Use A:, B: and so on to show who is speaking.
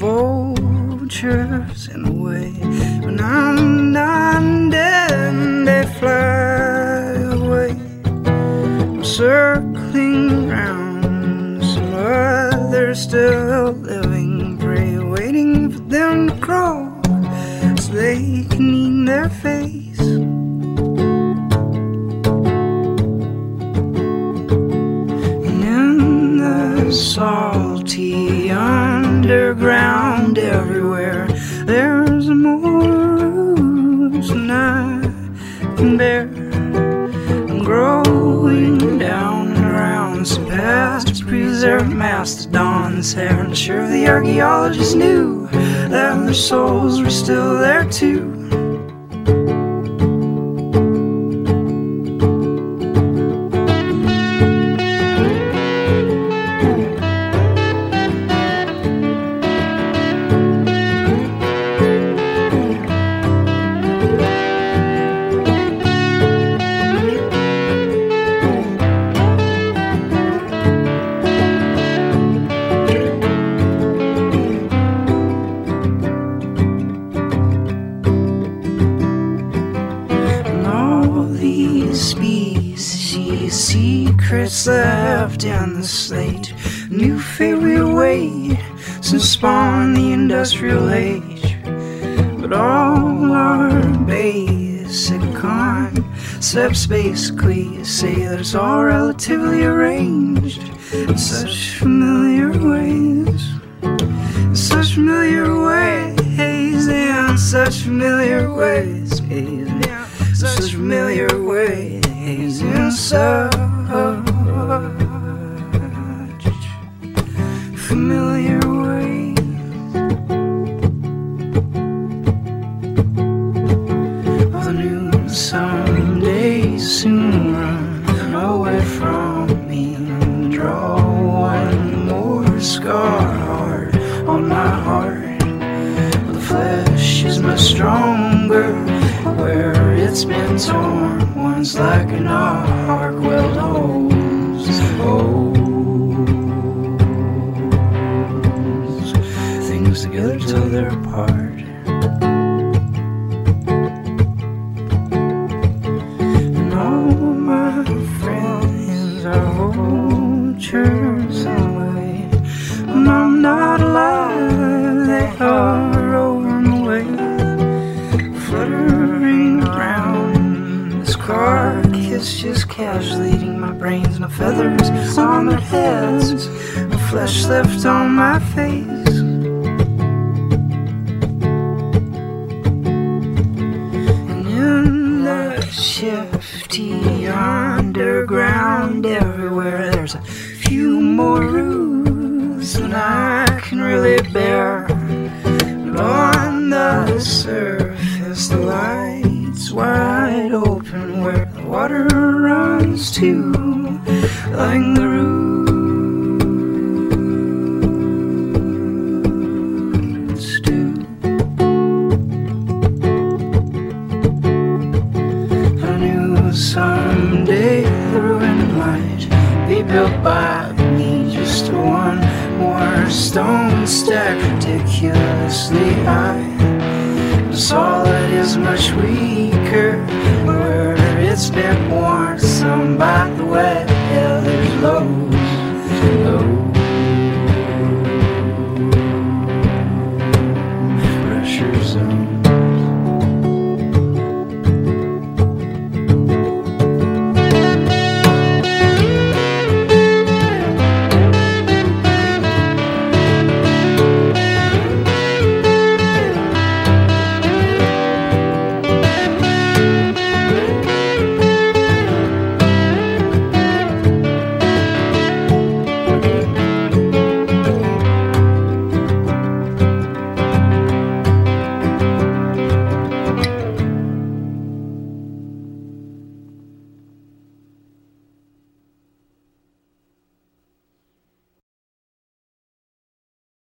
A: vultures in a way. When I'm not dead, they fly away. I'm circling round some other still living prey, waiting for them to crawl so they can eat their face. In the salty underground everywhere, there's more roots than I can bear. I'm growing down and around some past preserved mastodons there, and sure the archaeologists knew that their souls were still there too. Species, secrets left in the slate, new fate we await since spawn the industrial age. But all our basic concepts basically say that it's all relatively arranged in such familiar ways, in such familiar ways, in such familiar ways, in such familiar ways, in such familiar ways. Oh, the news someday soon run away from me and draw one more scar hard on my heart. The flesh is much stronger where it's been torn. One's like an arc weld holds things together till they're apart. And all my friends are vultures anyway. When I'm not alive, they are over my way, fluttering around this carcass, just casually eating my brains, my feathers on their heads, the flesh left on my face. And in the shifty underground everywhere, there's a few more roots than I can really bear. But on the surface, the light's wide open where the water runs to, like the roots do. I knew someday the ruin might be built by me, just one more stone stacked ridiculously high. The solid is much weaker where it's been worn some by the way.